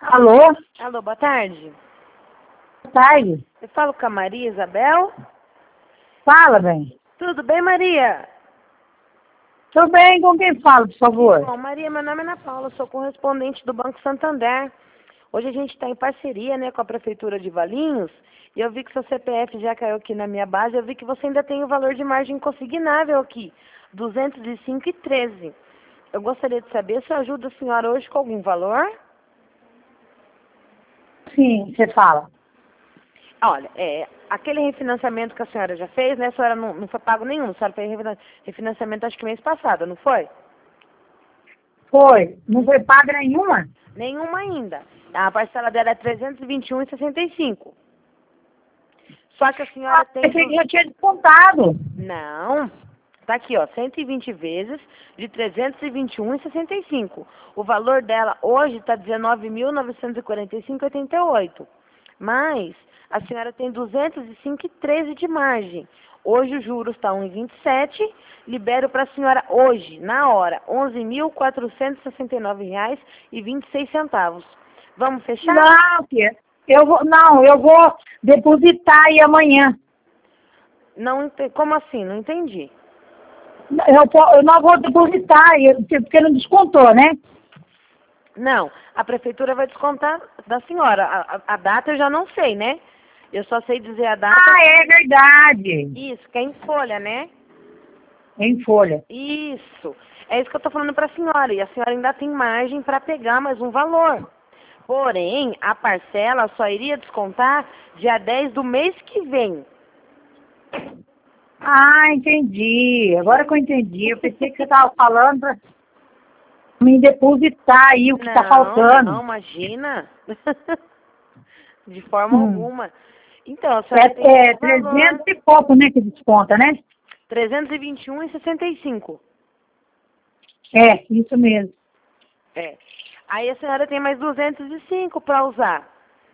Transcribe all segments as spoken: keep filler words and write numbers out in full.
Alô? Alô, boa tarde. Boa tarde. Eu falo com a Maria Isabel. Fala, bem. Tudo bem, Maria? Tudo bem, com quem fala, por favor? Bom, Maria, meu nome é Ana Paula, sou correspondente do Banco Santander. Hoje a gente está em parceria, né, com a Prefeitura de Valinhos, e eu vi que seu C P F já caiu aqui na minha base, eu vi que você ainda tem o valor de margem consignável aqui, duzentos e cinco e treze. Eu gostaria de saber se ajuda a senhora hoje com algum valor? Sim, você fala. Olha, é, aquele refinanciamento que a senhora já fez, né, a senhora não, não foi pago nenhum, a senhora fez refina- refinanciamento acho que mês passado, não foi? Foi. Não foi paga nenhuma? Nenhuma ainda. A parcela dela é trezentos e vinte e um reais e sessenta e cinco centavos. Só que a senhora Ah, tem... pensei que du- já tinha descontado. Não. Tá aqui, ó, cento e vinte vezes de trezentos e vinte e um reais e sessenta e cinco centavos. O valor dela hoje está dezenove mil novecentos e quarenta e cinco reais e oitenta e oito centavos. Mas a senhora tem duzentos e cinco e treze de margem. Hoje o juros está um vírgula vinte e sete. Libero para a senhora hoje, na hora, onze mil quatrocentos e sessenta e nove reais e vinte e seis centavos. Vamos fechar? Não, filha. Eu vou, não, eu vou depositar aí amanhã. Não, ente- como assim? Não entendi. Eu, po- eu não vou depositar, eu- porque não descontou, né? Não, a prefeitura vai descontar da senhora. A, a- a data eu já não sei, né? Eu só sei dizer a data. Ah, é verdade. Isso, que é em folha, né? Em folha. Isso. É isso que eu tô falando pra senhora. E a senhora ainda tem margem para pegar mais um valor. Porém, a parcela só iria descontar dia dez do mês que vem. Ah, entendi. Agora que eu entendi. Eu pensei que você estava falando para me depositar aí o que está Não, faltando. não, imagina. De forma Hum. alguma. Então, a senhora tem É, é esse valor. trezentos e pouco, né, que desconta, né? trezentos e vinte e um reais e sessenta e cinco. É, isso mesmo. É. Aí a senhora tem mais duzentos e cinco para usar.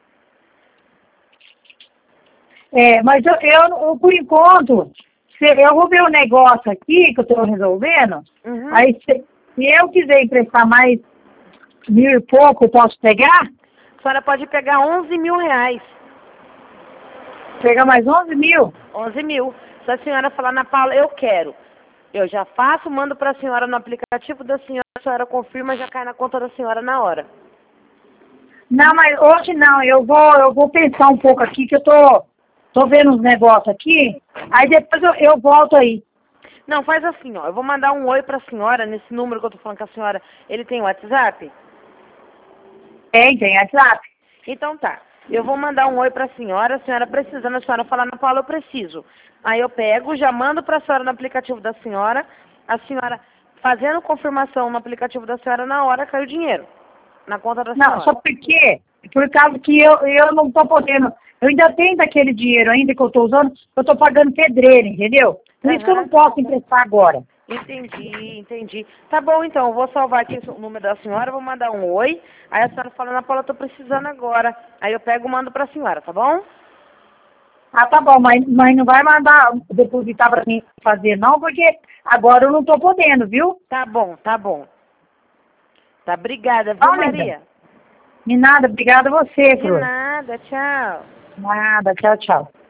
É, mas eu, eu, eu, por enquanto, se eu vou ver o negócio aqui que eu estou resolvendo, Uhum. aí se, se eu quiser emprestar mais mil e pouco, eu posso pegar? A senhora pode pegar onze mil reais. Pegar mais onze mil? onze mil. Se a senhora falar, Ana Paula, eu quero. Eu já faço, mando para a senhora no aplicativo da senhora, a senhora confirma, já cai na conta da senhora na hora. Não, mas hoje não, eu vou, eu vou pensar um pouco aqui, que eu tô, tô vendo uns negócios aqui, aí depois eu, eu volto aí. Não, faz assim, ó. Eu vou mandar um oi para a senhora, nesse número que eu tô falando com a senhora. Ele tem WhatsApp? Tem, tem WhatsApp. Então tá. Eu vou mandar um oi para a senhora, a senhora precisando, a senhora falar, Ana Paula, eu preciso. Aí eu pego, já mando para a senhora no aplicativo da senhora, a senhora fazendo confirmação no aplicativo da senhora, na hora cai o dinheiro. Na conta da Não, senhora. só porque, por causa que eu, eu não tô podendo, eu ainda tenho daquele dinheiro ainda que eu tô usando, eu tô pagando pedreiro, entendeu? Por isso que eu Aham. não posso emprestar agora. Entendi, entendi. Tá bom então, eu vou salvar aqui o número da senhora, vou mandar um oi. Aí a senhora fala, Ana Paula, eu tô precisando agora. Aí eu pego e mando pra senhora, tá bom? Ah, tá bom, mas, mas não vai mandar depositar pra mim fazer não, porque agora eu não tô podendo, viu? Tá bom, tá bom. Tá, obrigada, viu, Tá, linda? Maria? De nada, obrigada a você, De Flor. nada, tchau. Nada, tchau, tchau.